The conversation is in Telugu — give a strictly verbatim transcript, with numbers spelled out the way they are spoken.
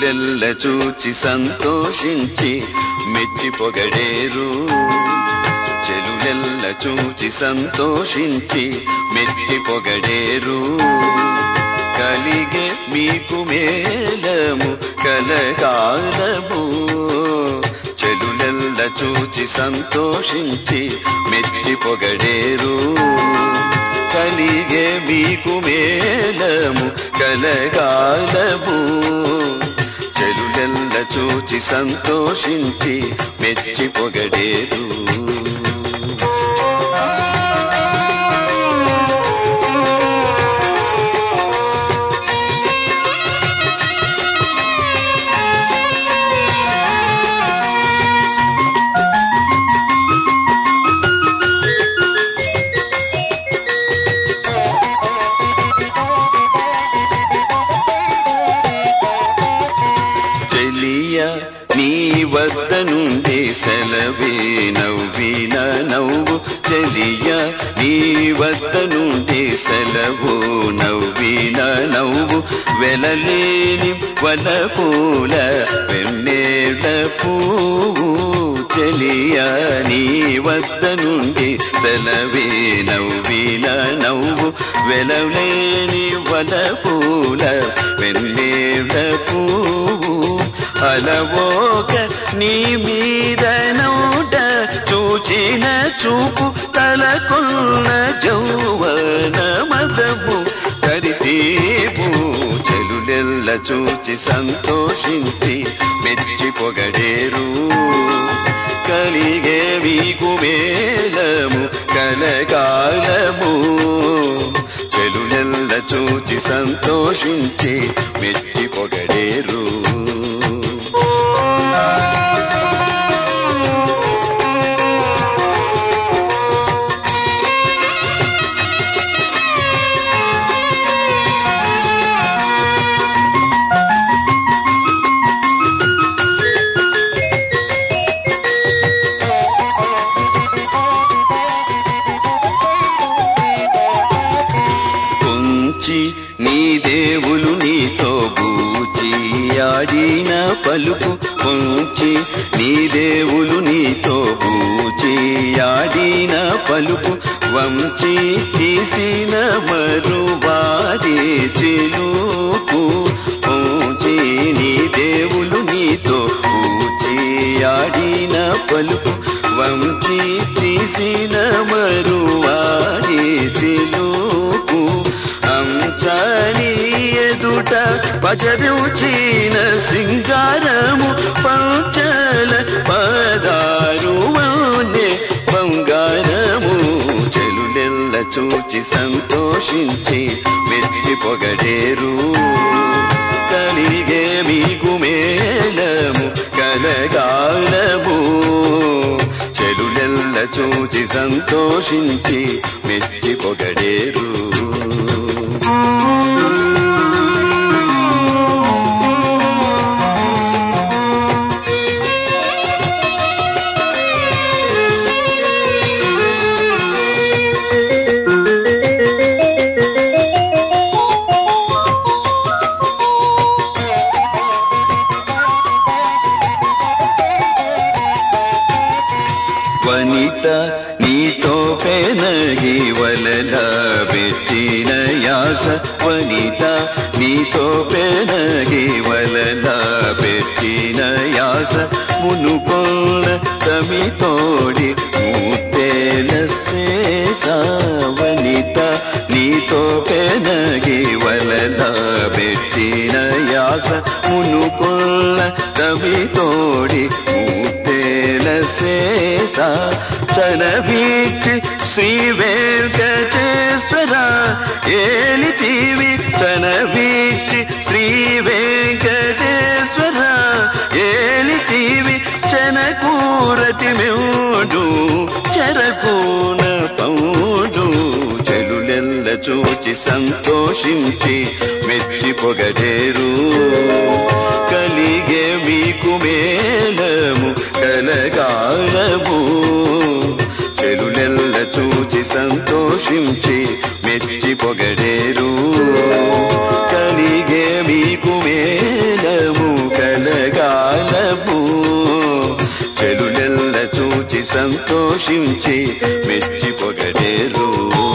చెలులెల్ల చూచి సంతోషించి మెచ్చి పొగడేరు. చెలులెల్ల చూచి సంతోషించి మెచ్చి పొగడేరు. కలిగే మీకు మేలము కలగాలము. చెలులెల్ల చూచి సంతోషించి మెచ్చి పొగడేరు. కలిగే మీకు మేలము కలగాలము. చెలులెల్ల చూచి సంతోషించి మెచ్చి పొగడేరు. నీ వద్ద నుండి సెలవే నవ్విన నవ్వు. చెలియ నీ వద్ద నుండి సెలవు నవ్విన నవ్వు. వెలలేని వలపూల వెన్నెల పువ్వు. చెలియ నీ వద్ద నుండి సెలవే నవ్విన నవ్వు. వెలలేని వలపూల వెన్నెల పువ్వు. అలవోక నీ మీద నోట చూచిన చూపు తలకొన్న జౌవన మదము కరితీపు. చెలులెల్ల చూచి సంతోషించి మెచ్చి పొగడేరు. కలిగే మీకు మేలము కలగాలము. చెలులెల్ల చూచి సంతోషించి మెచ్చి పొగడేరు. నీ దేవులు నీతో బూచి ఆడిన పలుకు. పొంచి నీ దేవులు నీతో బూచి ఆడిన పలుకు. వంచి తీసిన మరువారి చిలుకు. పొంచి నీ దేవులు నీతో బూచి ఆడిన పలుకు. వంచి తీసిన మరువారి చిలుకు. అంచని ఎదుట పచరుచిన సింగారము. పంచల పదారు వన్నె బంగారము. చెలులెల్ల చూచి సంతోషించి మెచ్చి పొగడేరు. కలిగే మీకు మేలము కలగాలము. చెలులెల్ల చూచి సంతోషించి మెచ్చి పొగడేరు. వనిత నీతో పెనగి వలల పెట్టిన యాస. వనిత నీతో పెనగి వలల పెట్టిన యాస. మునుకొన్న తమితోడి ముత్తేల శేష. వనిత నీతో పెనగి వలల పెట్టిన యాస. మునుకొన్న తమితోడి ముత్తేల శేష. చనవీక్షి శ్రీ వెంకటేశ్వర ఏలితివి. చనవీక్షి శ్రీ వెంకటేశ్వర ఏలితివి. చనకూరతి మెౌడు చెరకూన పౌడు. చెలులెల్ల చూచి సంతోషించి మెచ్చి పొగడేరు. కలిగే మీకు మేలము కలగాలము. చెలులెల్ల చూచి సంతోషించి మెచ్చి పొగడేరు. కలిగే మీకు మేలము సంతోషించి మెచ్చి పొగడేరు